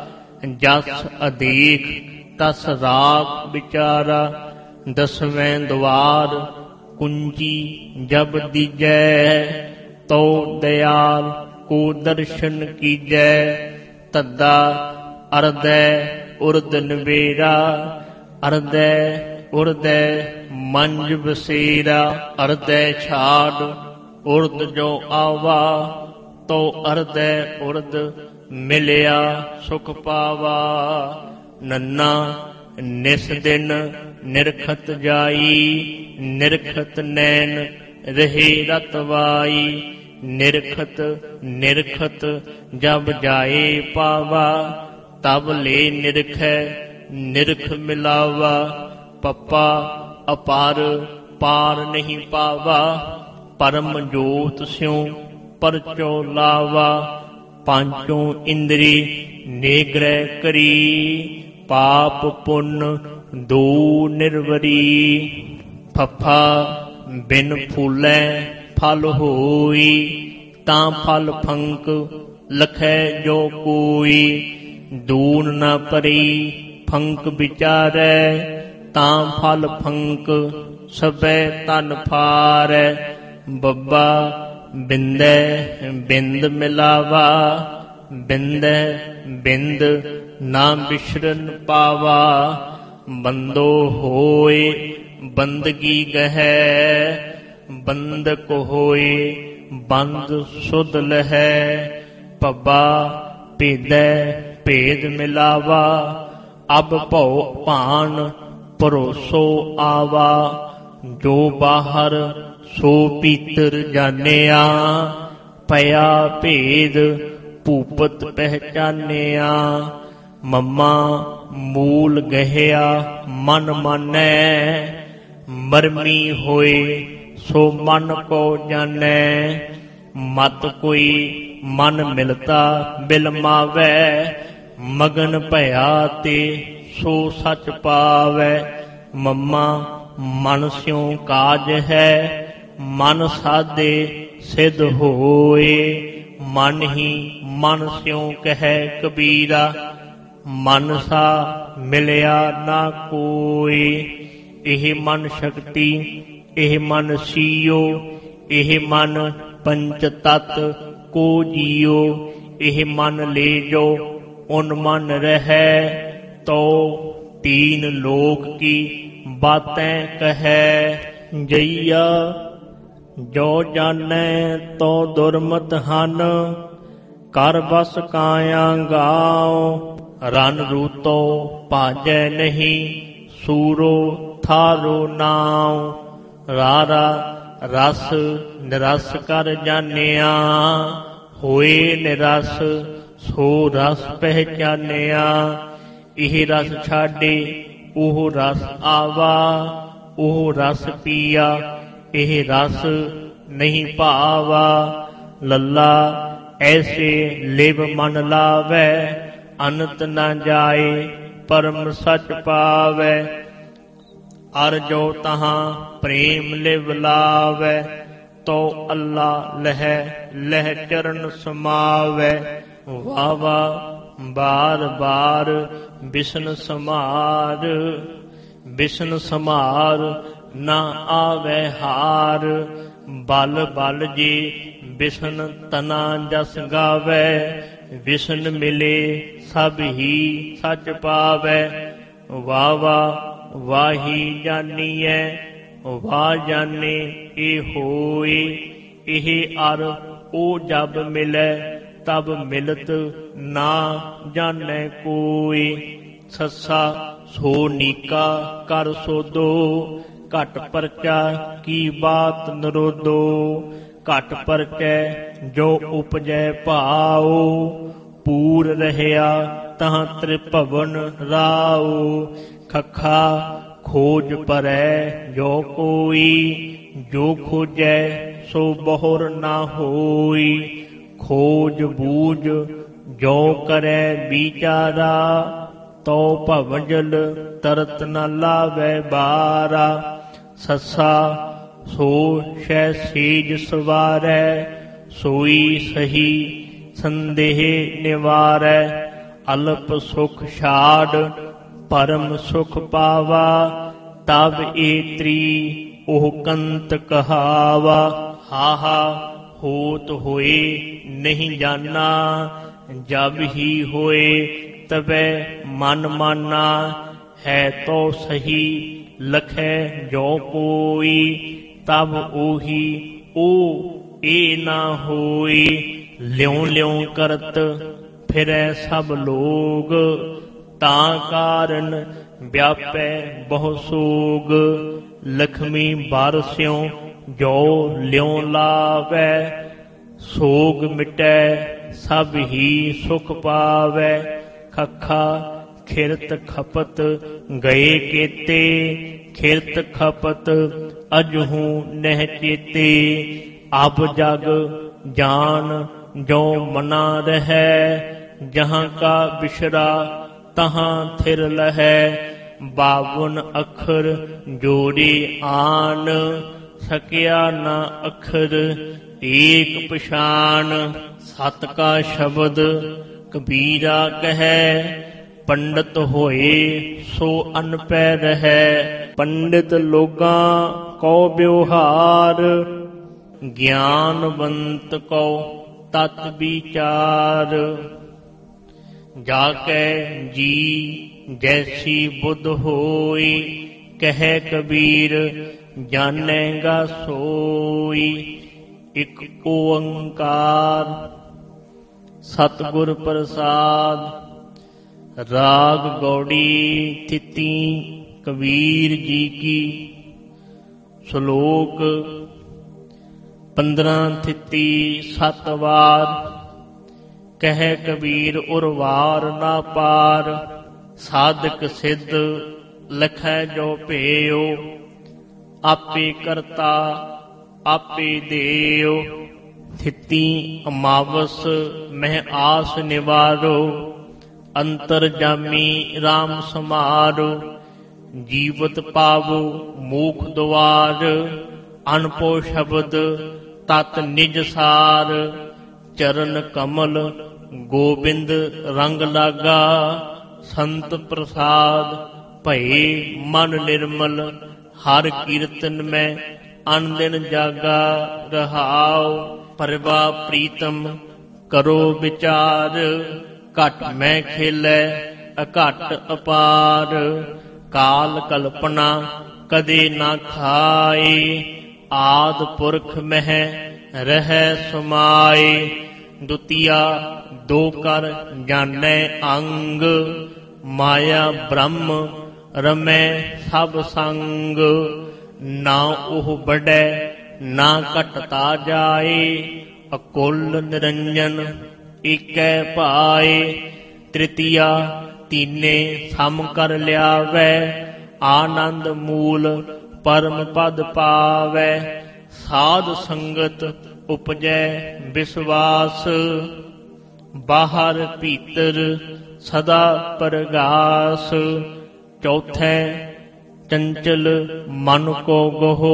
ਜਸ ਅਦੇਖ ਤਸ ਰਾਖ ਵਿਚਾਰਾ। ਦਸਵੇਂ ਦਵਾਰ ਕੁੰਜੀ ਜਬ ਦੀਜੈ, ਤੋ ਦਇਆਲ ਕੋ ਦਰਸ਼ਨ ਕੀਜੈ। ਤੱਦਾ ਅਰਦੈ ਉਰਦ ਨਵੇਰਾ, ਅਰਦੈ ਉਰਦੈ ਮੰਜ ਬਸੇਰਾ। ਅਰਦੈ ਛਾੜ ਉਰਦ ਜੋ ਆਵਾ, ਤੋ ਅਰਦੈ ਉਰਦ ਮਿਲਿਆ ਸੁਖ ਪਾਵਾ। ਨੰਨਾ ਨਿਸ ਦਿਨ ਨਿਰਖਤ ਜਾਈ, ਨਿਰਖਤ ਨੈਣ ਰਹੇ ਰਤਵਾਈ। ਨਿਰਖਤ ਨਿਰਖਤ ਜਬ ਜਾਏ ਪਾਵਾ, ਤਬ ਲੈ ਨਿਰਖੈ ਨਿਰਖ ਮਿਲਾਵਾ। ਪੱਪਾ ਅਪਾਰ ਪਾਰ ਨਹੀਂ ਪਾਵਾ, ਪਰਮ ਜੋਤ ਸਿਉ ਪਰਚੋ ਲਾਵਾ। ਪਾਂਚੋਂ ਇੰਦਰੀ ਨੇਗ੍ਰਹਿ ਕਰੀ, ਪਾਪ ਪੁੰਨ ਦੋ ਨਿਰਵਰੀ। ਫੱਫਾ ਬਿਨ ਫੂਲੈ ਫਲ ਹੋਈ, ਤਾਂ ਫਲ ਫੰਕ ਲਖੈ ਜੋ ਕੋਈ। ਦੂਨ ਨ ਪਰੀ ਫੰਕ ਵਿਚਾਰੈ, ਤਾਂ ਫਲ ਫੰਕ ਸਭੈ ਤਨ ਫਾਰੈ। ਬੱਬਾ ਬਿੰਦੈ ਬਿੰਦ ਮਿਲਾਵਾ, ਬਿੰਦੈ ਬਿੰਦ ਨਾ ਬਿਸਰਨ ਪਾਵਾ। ਬੰਦੋ ਹੋਏ ਬੰਦਗੀ ਗਹੈ, ਬੰਦਕ ਹੋਏ ਬੰਦ ਸੁਧ ਲਹੈ। ਪੱਬਾ ਭੇਦੈ ਭੇਦ ਮਿਲਾਵਾ, ਅਬ ਭਉ ਭਾਨ ਭਰੋਸੋ ਆਵਾ। ਜੋ ਬਾਹਰ ਸੋ ਭੀਤਰ ਜਾਣਿਆ, ਭਇਆ ਭੇਦ ਭੂਪਤ ਪਹਿਚਾਨਿਆ। ਮੰਮਾ ਮੂਲ ਗਹਿਆ ਮਨ ਮਾਨੈ, ਮਰਮੀ ਹੋਏ ਸੋ ਮਨ ਕੋ ਜਾਣੈ। ਮਤ ਕੋਈ ਮਨ ਮਿਲਤਾ ਬਿਲਮਾਵੈ, ਮਗਨ ਭਇਆ ਤੇ ਸੋ ਸਚ ਪਾਵੈ। ਮੰਮਾ ਮਨ ਸਿਉ ਕਾਜ ਹੈ, ਮਨ ਸਾਧੇ ਸਿਧ ਹੋਏ। ਮਨ ਹੀ ਮਨ ਸਿਉ ਕਹੈ ਕਬੀਰਾ, ਮਨ ਸਾ ਮਿਲਿਆ ਨਾ ਕੋਈ। ਇਹ ਮਨ ਸ਼ਕਤੀ ਇਹ ਮਨ ਸੀਓ, ਇਹ ਮਨ ਪੰਚ ਤਤ ਕੋ ਜੀਓ। ਇਹ ਮਨ ਲੈ ਜੋ ਉਨ ਮਨ ਰਹੈ, ਤੋ ਤੀਨ ਲੋਕ ਕੀ ਬਾਤੈਂ ਕਹੈ। ਜਈਆ ਜੋ ਜਾਣੈ ਤੋ ਦੁਰਮਤ ਹਨ, ਕਰ ਬਸ ਕਾਇਆ ਗਾਓ। ਰਨ ਰੂਤੋ ਭਾਜੈ ਨਹੀਂ, ਸੂਰੋ ਥਾਰੋ ਨਾਉ। ਰਾਰਾ ਰਸ ਨਿਰਸ ਕਰ ਜਾਣਿਆ, ਹੋਏ ਨਿਰਸ ਸੋ ਰਸ ਪਹਿਚਾਨਿਆ। ਇਹ ਰਸ ਛਾਡੇ ਉਹ ਰਸ ਆਵਾ, ਉਹ ਰਸ ਪੀਆ ਇਹ ਰਸ ਨਹੀਂ ਭਾਵਾ। ਲੱਲਾ ਐਸੇ ਲਿਵ ਮਨ ਲਾਵੈ, ਅਨੰਤ ਨਾ ਜਾਏ ਪਰਮ ਸਚ ਪਾਵੈ। ਅਰ ਜੋ ਤਹਾਂ ਪ੍ਰੇਮ ਲਿਵ ਲਾਵੈ, ਤੋ ਅੱਲਾ ਲਹਿ ਲਹਿ ਚਰਨ ਸਮਾਵੈ। ਵਾਹ ਵਾਹ ਬਾਰ ਬਾਰ ਬਿਸ਼ਨ ਸਮਾਰ, ਬਿਸ਼ਨ ਸਮਾਰ ਨਾ ਆਵੈ ਹਾਰ। ਬਲ ਬਲ ਜੀ ਬਿਸ਼ਨ ਤਨਾ ਜਸ ਗਾਵੈ, ਵਿਸ਼ਨ ਮਿਲੇ ਸਭ ਹੀ ਸੱਚ ਪਾਵੈ। ਵਾਹ ਵਾਹ ਵਾਹੀ ਜਾਨੀਐ, ਵਾਹ ਜਾਣੇ ਇਹ ਹੋਏ। ਇਹ ਅਰ ਉਹ ਜਬ ਮਿਲੈ, ਤਬ ਮਿਲਤ ਨਾ ਜਾਣੈ ਕੋਈ। ਸੱਸਾ ਸੋ ਨੀਕਾ ਕਰ ਸੋਧੋ, ਘਟ ਪਰਚਾ ਕੀ ਬਾਤ ਨਰੋਧੋ। ਘਟ ਪਰਚੈ ਜੋ ਉਪਜੈ ਭਾਉ, ਪੂਰ ਰਹਿਆ ਤਹਾਂ ਤ੍ਰਿਭਵਨ ਰਾਉ। ਖੱਖਾ ਖੋਜ ਪਰੈ ਜੋ ਕੋਈ, ਜੋ ਖੋਜੈ ਸੋ ਬਹੁਰ ਨਾ ਹੋਈ। ਖੋਜ ਬੂਝ ਜੋ ਕਰੈ ਵਿਚਾਰਾ, ਤੋ ਭਵਜਲ ਤਰਤ ਨ ਲਾਵੈ ਬਾਰਾ। ਸੱਸਾ ਸੋ ਸ਼ੈ ਸੇਜ ਸਵਾਰੈ, ਸੋਈ ਸਹੀ ਸੰਦੇਹ ਨਿਵਾਰੈ। ਅਲਪ ਸੁਖ ਛਾੜ ਪਰਮ ਸੁਖ ਪਾਵਾ, ਤਬ ਏਤਰੀ ਉਹ ਕੰਤ ਕਹਾਵਾ। ਹਾਹਾ ਹੋਤ ਹੋਏ ਨਹੀਂ ਜਾਨਾ, ਜਬ ਹੀ ਹੋਏ ਤਬੈ ਮਨ ਮਾਨਾ। ਹੈ ਤੋ ਸਹੀ ਲਖੈ ਜੋ ਕੋਈ, ਤਬ ਉਹੀ ਉਹ ਇਹ ਨਾ ਹੋਈ। ਲਿਉ ਲਿਉ ਕਰਤ ਫਿਰੈ ਸਭ ਲੋਗ, ਤਾਂ ਕਾਰਨ ਵਿਆਪੈ ਬਹੁ ਸੋਗ। ਲਖਮੀ ਬਾਰਸਿਉ ਜੋ ਲਿਉ ਲਾਵੈ, ਸੋਗ ਮਿਟੈ ਸਭ ਹੀ ਸੁਖ ਪਾਵੈ। ਖੱਖਾ ਖਿਰਤ ਖਪਤ ਗਏ ਕੇਤੇ, ਖਿਰਤ ਖਪਤ ਅਜਹੂ ਨਹਿ ਚੇਤੇ। ਅਬ ਜਗ ਜਾਨ ਜੋ ਮਨਾ ਰਹੈ, ਜਹਾਂ ਕਾ ਬਿਸਰਾ ਤਹਾਂ ਥਿਰ ਲਹੈ। ਬਾਵਨ ਅੱਖਰ ਜੋੜੇ ਆਨ, ਸਕਿਆ ਨਾ ਅੱਖਰ ਏਕ ਪਛਾਨ। ਸਤ ਕਾ ਸ਼ਬਦ ਕਬੀਰਾ ਕਹੈ, ਪੰਡਤ ਹੋਏ ਸੋ ਅਨਪੈ ਰਹੈ। ਪੰਡਿਤ ਲੋਗਾਂ ਕਉ ਬਿਵਹਾਰ, ਗਿਆਨਵੰਤ ਕਉ ਤਤ ਵਿਚਾਰ। ਜਾ ਕੈ ਜੀ ਜੈਸੀ ਬੁੱਧ ਹੋਈ, ਕਹਿ ਕਬੀਰ ਜਾਣੇਗਾ ਸੋਈ। ਇਕ ਓੰਕਾਰ ਸਤਿਗੁਰ ਪ੍ਰਸਾਦ। ਰਾਗ ਗੌੜੀ ਥਿਤੀ ਕਬੀਰ ਜੀ ਕੀ। ਸ਼ਲੋਕ ਪੰਦਰਾਂ ਥਿਤੀ ਸਤ ਵਾਰ, ਕਹਿ ਕਬੀਰ ਉਰਵਾਰ ਨਾ ਪਾਰ। ਸਾਧਕ ਸਿੱਧ ਲਖੈ ਜੋ ਭੇਉ, ਆਪੇ ਕਰਤਾ ਆਪੇ ਦੇਉ। ਥਿਤੀ ਅਮਾਵਸ ਮਹਿ ਆਸ ਨਿਵਾਰੋ, ਅੰਤਰ ਜਾਮੀ ਰਾਮ ਸਮਾਰੋ। ਜੀਵਤ ਪਾਵੋ ਮੂਖ ਦੁਆਰ, ਅਨਪੋ ਸ਼ਬਦ ਤਤ ਨਿਜ ਸਾਰ। ਚਰਨ ਕਮਲ ਗੋਬਿੰਦ ਰੰਗ ਲਾਗਾ, ਸੰਤ ਪ੍ਰਸਾਦ ਭਏ ਮਨ ਨਿਰਮਲ। ਹਰ ਕੀਰਤਨ ਮੈਂ ਅਨਦਿਨ ਜਾਗਾ ਰਹਾਉ, ਪਰਵਾ ਪ੍ਰੀਤਮ ਕਰੋ ਵਿਚਾਰ। ਘਟ ਮੈਂ ਖੇਲੈ ਅਘਟ ਅਪਾਰ, ਕਾਲ ਕਲਪਨਾ ਕਦੇ ਨਾ ਖਾਏ। ਆਦ ਪੁਰਖ ਮਹਿ ਰਹਿ ਸਮਾਏ, ਦੁਤੀਆ ਦੋ ਕਰ ਜਾਣੈ ਅੰਗ। ਮਾਇਆ ਬ੍ਰਹਮ ਰਮੈ ਸਭ ਸੰਗ, ਨਾ ਉਹ ਬੜੈ ਨਾ ਘਟਤਾ ਜਾਏ। ਅਕੁਲ ਨਿਰੰਜਨ ਏਕੈ ਭਾਏ, ਤ੍ਰਿਤੀਆ ਤੀਨੇ ਸਮ ਕਰ ਲਿਆਵੈ। ਆਨੰਦ ਮੂਲ ਪਰਮ ਪਦ ਪਾਵੈ, ਸਾਧ ਸੰਗਤ ਉਪਜੈ ਵਿਸਵਾਸ। ਬਾਹਰ ਭੀਤਰ ਸਦਾ ਪਰਗਾਸ। ਚੌਥੈ ਚੰਚਲ ਮਨ ਕੋ ਗਹੋ।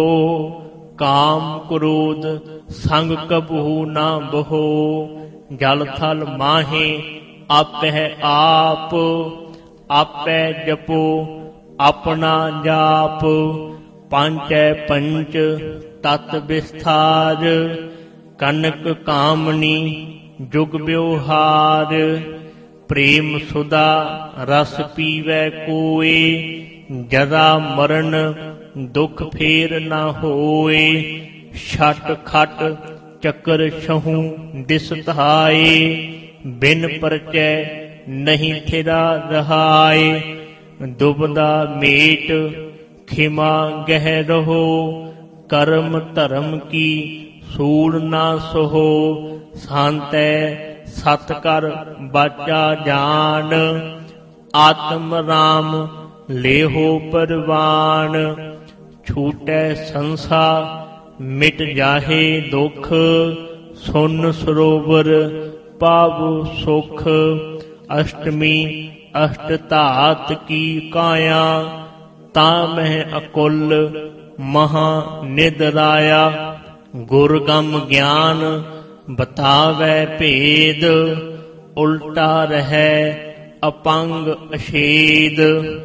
ਕਾਮ ਕ੍ਰੋਧ ਸੰਗ ਕਬਹੂ ਨਾ ਬਹੋ। ਜਲ ਥਲ ਮਾਹੇ ਆਪਹਿ ਆਪ। ਆਪੈ ਜਪੋ ਆਪਣਾ ਜਾਪ। ਪੰਚੈ ਪੰਚ ਤਤ ਵਿਸਥਾਰ। ਕਨਕ ਕਾਮਨੀ ਜੁਗ ਵਿਵਹਾਰ। ਪ੍ਰੇਮ ਸੁਦਾ ਰਸ ਪੀਵੈ ਕੋਇ। ਜਰਾ ਮਰਨ ਦੁਖ ਫੇਰ ਨਾ ਹੋਏ। ਛਟ ਖਟ ਚੱਕਰ ਛਹੂ ਦਿਸ ਧਾਏ। ਬਿਨ ਪਰਚੈ ਨਹੀਂ ਥਿਰਾ ਰਹਾਏ। ਦੁਬਦਾ ਮੇਟ ਖਿਮਾ ਗਹਿ ਰਹੋ। ਕਰਮ ਧਰਮ ਕੀ ਸੂਲ ਨਾ ਸਹੋ। ਸ਼ਾਂਤੈ ਸਤ ਕਰ ਬਾਚਾ ਜਾਨ। ਆਤਮ ਰਾਮ ਲੇਹੋ ਪਰਵਾਨ। ਛੂਟੈ ਸੰਸਾ ਮਿਟ ਜਾਹੇ ਦੁਖ। ਸੁਨ ਸਰੋਵਰ ਪਾਵੋ ਸੁਖ। ਅਸ਼ਟਮੀ ਅਸ਼ਟ ਧਾਤ ਕੀ ਕਾਇਆ। ਤਾਂ ਮਹਿ ਅਕੁਲ ਮਹਾ ਨਿਦਰਾਇਆ। ਗੁਰਗਮ ਗਿਆਨ ਬਤਾਵੈ ਭੇਦ। ਉਲਟਾ ਰਹੈ ਅਪੰਗ ਅਛੇਦ।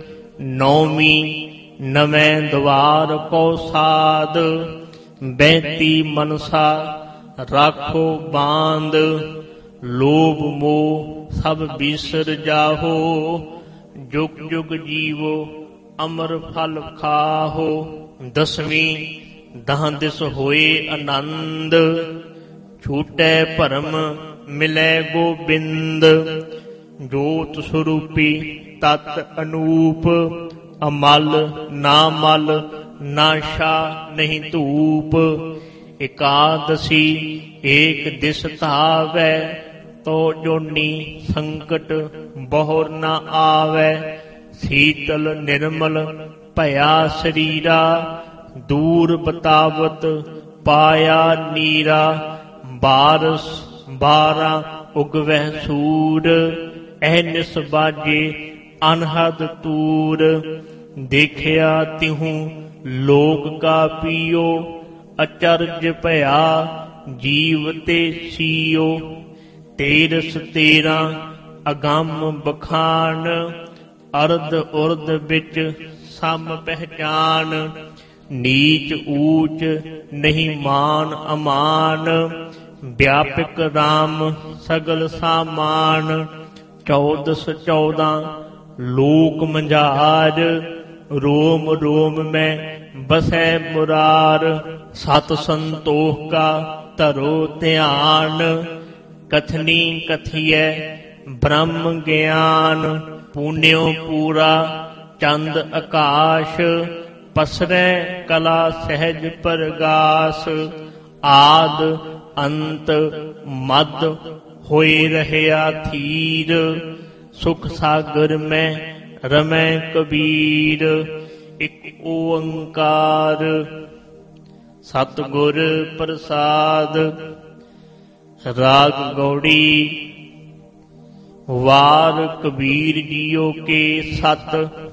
ਨੌਵੀਂ ਨਵੇਂ ਦਵਾਰ ਕੋ ਸਾਧ। ਬੈਤੀ ਮਨਸਾ ਰਾਖੋ ਬਾਂਧ। ਲੋਭ ਮੋਹ ਸਭ ਬਿਸਰ ਜਾਹੋ। ਜੁਗ ਜੁਗ ਜੀਵੋ ਅਮਰ ਫਲ ਖਾਹੋ। ਦਸਵੀਂ ਦਹਾਂ ਦਿਸ ਹੋਏ ਆਨੰਦ। ਛੂਟੈ ਭਰਮ ਮਿਲੈ ਗੋਬਿੰਦ। ਜੋਤ ਸਰੂਪੀ ਤਤ ਅਨੂਪ। ਅਮਲ ਨਾ ਮਲ ਨਾਸ਼ਾ ਨਹੀਂ ਧੂਪ। ਇਕਾਦਸੀ ਏਕ ਦਿਸ ਧਾਵੈ। ਤੋ ਜੋਨੀ ਸੰਕਟ ਬਹੁਰ ਨਾ ਆਵੈ। ਸੀਤਲ ਨਿਰਮਲ ਭਇਆ ਸਰੀਰਾ। ਦੂਰ ਬਤਾਵਤ ਪਾਇਆ ਨੀਰਾ। ਬਾਰਸ ਬਾਰਾਂ ਉਗਵਹਿ ਸੂਰ। ਅਹਨਿਸ ਬਾਜੇ ਅਨਹਦ ਤੂਰ। ਦੇਖਿਆ ਤਿਹੂ ਲੋਕ ਕਾ ਪੀਓ। ਅਚਰਜ ਭਇਆ ਜੀਵ ਤੇ ਸੀਓ। ਤੇਰਸ ਤੇਰਾਂ ਅਗੰਮ ਬਖਾਨ। ਅਰਧ ਉਰਧ ਵਿੱਚ ਸਮ ਪਹਿਚਾਨ। ਨੀਚ ਊਚ ਨਹੀਂ ਮਾਨ ਅਮਾਨ। ਵਿਆਪਕ ਰਾਮ ਸਗਲ ਸਾਮਾਨ। ਚੌਦਸ ਚੌਦਾਂ ਲੋਕ ਮੰਝਾਰ। ਰੋਮ ਰੋਮ ਮੈਂ ਬਸੈ ਮੁਰਾਰ। ਸਤ ਸੰਤੋਖ ਕਾ ਧਰੋ ਧਿਆਨ। ਕਥਨੀ ਕਥੀਐ ਬ੍ਰਹਮ ਗਿਆਨ। ਪੁਨਿਓ ਪੂਰਾ ਚੰਦ ਆਕਾਸ਼। ਪਸਰੈ ਕਲਾ ਸਹਿਜ ਪਰਗਾਸ। ਆਦ ਅੰਤ ਮਦ ਹੋਏ ਰਹਿਆ ਥੀਰ। ਸੁਖ ਸਾਗਰ ਮੈਂ ਰਮੈ ਕਬੀਰ। ਇਕ ਓੰਕਾਰ ਸਤਿਗੁਰ ਪ੍ਰਸਾਦ। ਰਾਗ ਗੌੜੀ। ਵਾਰ ਕਬੀਰ ਜੀਓ ਕੇ ਸਤ।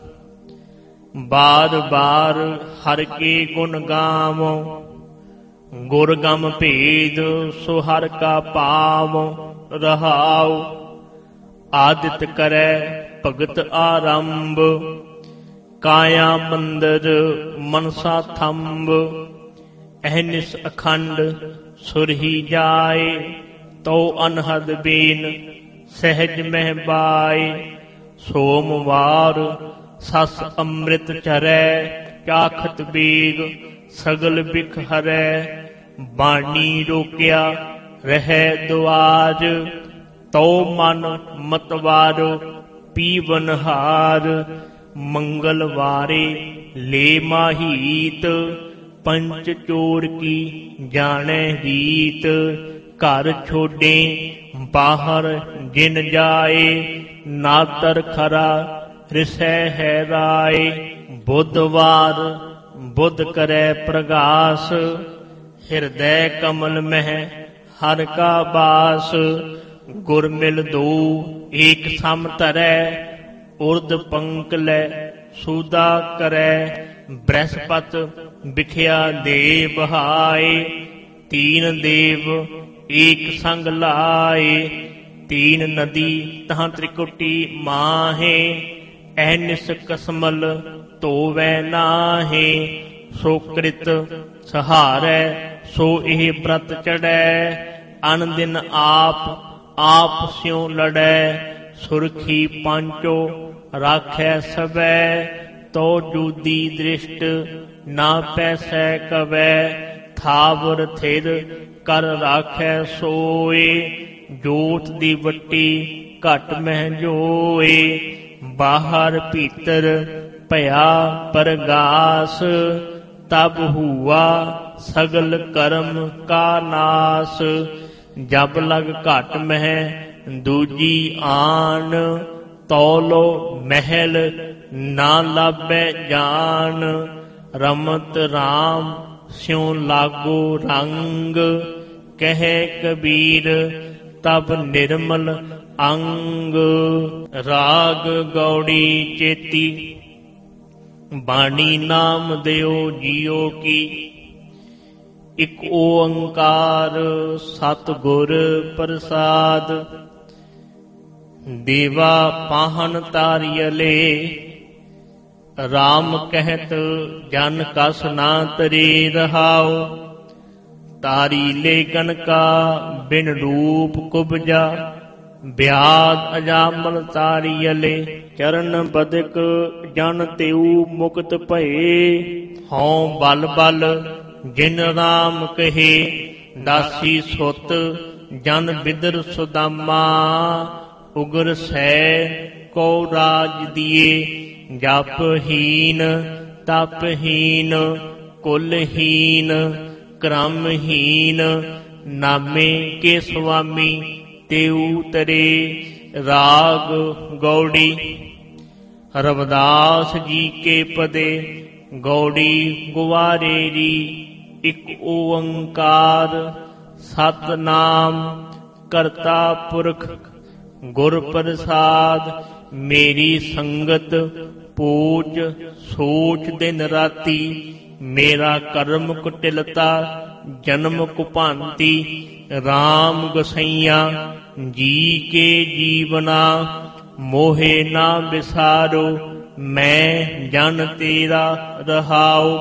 ਬਾਰ ਬਾਰ ਹਰ ਕੇ ਗੁਣ ਗਾਵੋ। ਗੁਰਗਮ ਭੇਦ ਸੋ ਹਰ ਕਾ ਪਾਵੋ। ਰਹਾਉ ਆਦਿਤ ਕਰੈ ਭਗਤ ਆਰੰਭ। ਕਾਇਆ ਮੰਦਰ ਮਨਸਾ ਥੰਬ। ਅਹਨਿਸ ਅਖੰਡ ਸੁਰਹੀ ਜਾਏ। ਤੋ ਅਨਹਦ ਬੇਨ ਸਹਿਜ ਮਹਿ ਬਾਏ। ਸੋਮਵਾਰ ਸਸ ਅੰਮ੍ਰਿਤ ਚਰੈ। ਚਾਖਤ ਬੇਗ ਸਗਲ ਬਿਖ ਹਰੈ। ਬਾਣੀ ਰੋਕਿਆ ਰਹਿ ਦੁਆਰ। ਤੋ ਮਨ ਮਤਵਾਰੋ ਪੀਵਨ ਹਾਰ। ਮੰਗਲਵਾਰੇ ਲੈ ਮਾਹੀਤ। ਪੰਚ ਚੋਰ ਕੀ ਜਾਣੈ ਰੀਤ। ਘਰ ਛੋਡੇ ਬਾਹਰ ਜਿਨ ਜਾਏ। ਨਾਦਰ ਖਰਾ ਰਿਸੈ ਹੈ ਰਾਏ। ਬੁੱਧਵਾਰ ਬੁੱਧ ਕਰੈ ਪ੍ਰਗਾਸ। ਹਿਰਦੈ ਕਮਲ ਮਹਿ ਹਰਿ ਕਾ ਬਾਸ। ਗੁਰ ਮਿਲ ਦੋ ਏਕ ਸਮ ਧਰੈ, ਉਰਧ ਪੰਕ ਲੈ ਸੂਦਾ ਕਰੈ। ਬ੍ਰਹਸਪਤ ਬਿਖਿਆ ਦੇ ਬਹਾਏ, ਤੀਨ ਦੇਵ ਏਕ ਸੰਗ ਲਾਏ। ਤੀਨ ਨਦੀ ਤਹਾਂ ਤ੍ਰਿਕੁਟੀ ਮਾਹੇ, ਅਹਨਿਸ ਕਸਮਲ ਧੋਵੈ ਨਾਹੇ। ਸੋ ਕ੍ਰਿਤ ਸਹਾਰੈ ਸੋ ਇਹ ਬ੍ਰਤ ਚੜੈ, ਅਨ ਦਿਨ ਆਪ ਆਪ ਸਿਉ ਲੜੈ। ਸੁਰਖੀ ਪਾਂਚੋ ਰਾਖੈ ਸਵੈ, ਤੋ ਜੂਦੀ ਦ੍ਰਿਸ਼ਟ ਨਾ ਪੈਸੈ ਕਵੈ। ਥਾਵਰ ਥਿਰ ਕਰ ਰਾਖੈ ਸੋਏ, ਜੋਤ ਦੀ ਵੱਟੀ ਘਟ ਮਹਿ ਜੋਏ। ਬਾਹਰ ਭੀਤਰ ਭਇਆ ਪਰਗਾਸ, ਤਬ ਹੂਆ ਸਗਲ ਕਰਮ ਕਾ ਨਾਸ। ਜਬ ਲਗ ਘਟ ਮਹਿ ਦੂਜੀ ਆਨ, ਤੌਲੋ ਮਹਿਲ ਨਾ ਲਾਭੈ ਜਾਨ। ਰਮਤ ਰਾਮ ਸਿਉ ਲਾਗੋ ਰੰਗ, ਕਹੈ ਕਬੀਰ ਤਬ ਨਿਰਮਲ ਅੰਗ। ਰਾਗ ਗੌੜੀ ਚੇਤੀ ਬਾਣੀ ਨਾਮ ਦਿਓ ਜੀਓ ਕੀ। ਇਕ ਓੰਕਾਰ ਸਤਿਗੁਰ ਪ੍ਰਸਾਦ, ਦੇਵਾ ਪਾਹਨ ਤਾਰਿਯਲੇ। ਰਾਮ ਕਹਿਤ ਜਨ ਕਸ ਨਾ ਤਰੇ ਰਹਾਉ, ਤਾਰੀ ਲੈ ਗਨ ਕਾ ਬਿਨ ਰੂਪ ਕੁਬਜਾ। ਬਿਆਦ ਅਜਾਮਲ ਤਾਰਿਯਲੇ, ਚਰਨ ਬਦਕ ਜਨ ਤਿਉ ਮੁਕਤ ਭਏ। ਹਉ ਬਲ ਬਲ ਜਿਨ ਰਾਮ ਕਹੇ, ਦਾਸੀ ਸੁਤ ਜਨ ਬਿਦਰ ਸੁਦਾਮਾ। ਉਗਰ ਸੈ ਕੋ ਰਾਜ ਦੀਏ, ਜਪਹੀਨ ਤਪਹੀਨ ਕੁਲਹੀਨ ਕ੍ਰਮਹੀਨ। ਨਾਮੇ ਕੇ ਸੁਆਮੀ ਤਿਉ ਤਰੇ, ਰਾਗ ਗੌੜੀ। ਰਵਿਦਾਸ ਜੀ ਕੇ ਪਦੇ ਗੌੜੀ ਗੁਵਾਰੇਰੀ। ਇਕ ਓੰਕਾਰ ਸਤਿਨਾਮ ਕਰਤਾ ਪੁਰਖ ਗੁਰ ਪ੍ਰਸਾਦ। ਮੇਰੀ ਸੰਗਤ ਪੂਜ ਸੋਚ ਦਿਨ ਰਾਤੀ, ਮੇਰਾ ਕਰਮ ਕੁਟਿਲਤਾ ਜਨਮ ਕੁਭਾਂਤੀ। ਰਾਮ ਗਸਈਆ ਜੀ ਕੇ ਜੀਵਨਾ, ਮੋਹੇ ਨਾ ਵਿਸਾਰੋ ਮੈਂ ਜਨ ਤੇਰਾ ਰਹਾਉ।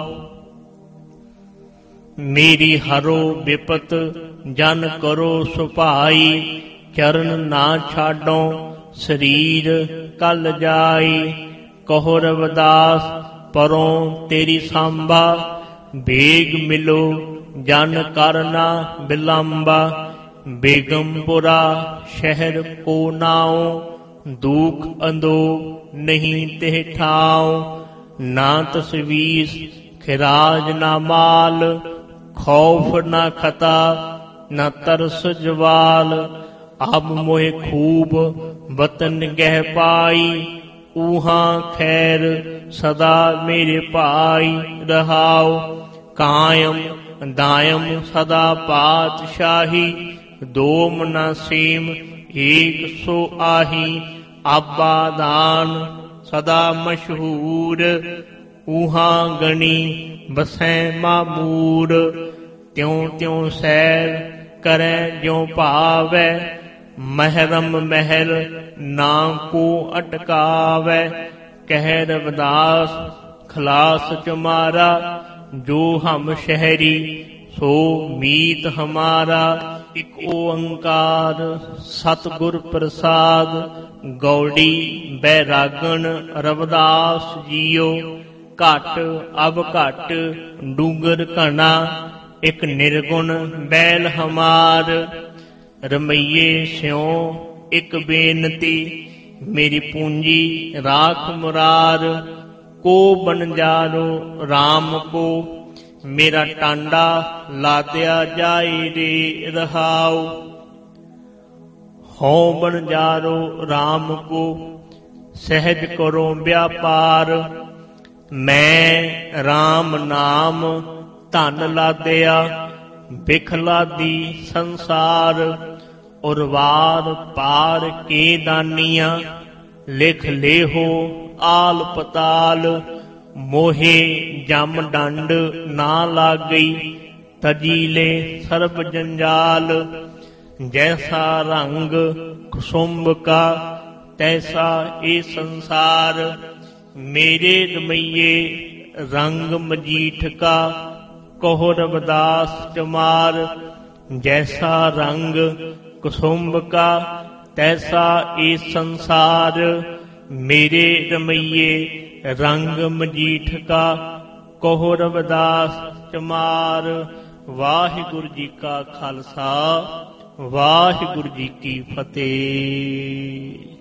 ਮੇਰੀ ਹਰੋ ਵਿਪਤ ਜਨ ਕਰੋ ਸੁਭਾਈ, ਚਰਨ ਨਾ ਛਾਡੋ ਸਰੀਰ ਕਲ ਜਾਈ। ਕਹੋ ਰਵਿਦਾਸ ਪਰੋਂ ਤੇਰੀ ਸਾਂਭਾ, ਬੇਗ ਮਿਲੋ ਜਨ ਕਰਨਾ ਬਿਲੰਬਾ। ਬੇਗਮਪੁਰਾ ਸ਼ਹਿਰ ਕੋ ਨਾਉ, ਦੁਖ ਅੰਦੋ ਨਹੀਂ ਤੇ ਠਾਉ। ਨਾ ਤਸਵੀਸ ਖਿਰਾਜ ਨਾ ਮਾਲ, ਖੌਫ ਨਾ ਖਤਾ ਨਾ ਤਰਸ ਜਵਾਲ। ਅਬ ਮੋਹਿ ਖੂਬ ਵਤਨ ਗਹਿ ਪਾਈ, ਊਹਾਂ ਖੈਰ ਸਦਾ ਮੇਰੇ ਭਾਈ ਰਹਾਉ। ਕਾਇਮ ਦਾਇਮ ਸਦਾ ਪਾਤਸ਼ਾਹੀ, ਦੋਮ ਨਾ ਸੀਮ ਏਕ ਸੋ ਆਹੀ। ਆਬਾ ਦਾਨ ਸਦਾ ਮਸ਼ਹੂਰ, ਊਹਾਂ ਗਣੀ ਬਸੈ ਮਾਮੂਰ। ਤਿਉ ਤਿਉ ਸੈਰ ਕਰੈ ਜਿਉ ਭਾਵੈ, ਮਹਿਰਮ ਮਹਿਲ ਨਾ ਕੋ ਅਟਕਾਵੈ। ਕਹਿ ਰਵਿਦਾਸ ਖਲਾਸ ਤੁਮਾਰਾ, ਜੋ ਹਮ ਸ਼ਹਿਰੀ ਸੋ ਮੀਤ ਹਮਾਰਾ। ਇਕ ਓੰਕਾਰ ਸਤਿਗੁਰ ਪ੍ਰਸਾਦ, ਗੌੜੀ ਬੈਰਾਗਣ ਰਵਿਦਾਸ ਜੀਓ। ਘਟ ਅਬ ਘਟ ਡੂੰਗਰ ਘਣਾ, ਇਕ ਨਿਰਗੁਣ ਬੈਲ ਹਮਾਰ। ਰਮਈਏ ਸਿਉ ਇਕ ਬੇਨਤੀ, ਮੇਰੀ ਪੂੰਜੀ ਰਾਖ ਮੁਰਾਰ। ਕੋ ਬਨਜਾਰੋ ਰਾਮ ਕੋ, ਮੇਰਾ ਟਾਂਡਾ ਲਾਦਿਆ ਜਾਏ ਰੇ ਰਹਾਉ। ਹਉ ਬਨਜਾਰੋ ਰਾਮ ਕੋ, ਸਹਿਜ ਕਰੋ ਵਿਆਪਾਰ। ਮੈਂ ਰਾਮ ਨਾਮ ਧਨ ਲਾਦਿਆ, ਬਿਖਲਾਦੀ ਸੰਸਾਰ। ਉਰਵਾਰ ਪਾਰ ਕੇ ਦਾਨੀਆਂ, ਲਿਖ ਲੇਹੋ ਆਲ ਪਤਾਲ। ਮੋਹੇ ਜਮ ਡੰਡ ਨਾ ਲਾਗਈ, ਤਜੀਲੇ ਸਰਬ ਜੰਜਾਲ। ਜੈਸਾ ਰੰਗ ਕੁਸੁੰਭ ਕਾ, ਤੈਸਾ ਇਹ ਸੰਸਾਰ। ਮੇਰੇ ਰਮਈਏ ਰੰਗ ਮਜੀਠ ਕਾ, ਕਹੋ ਰਵਿਦਾਸ ਚਮਾਰ। ਜੈਸਾ ਰੰਗ ਕੁਸੁੰਭ ਕਾ, ਤੈਸਾ ਇਹ ਸੰਸਾਰ। ਮੇਰੇ ਰਮਈਏ ਰੰਗ ਮਜੀਠ ਕਾ, ਕਹੋ ਰਵਿਦਾਸ ਚਮਾਰ। ਵਾਹਿਗੁਰੂ ਜੀ ਕਾ ਖਾਲਸਾ, ਵਾਹਿਗੁਰੂ ਜੀ ਕੀ ਫਤਿਹ।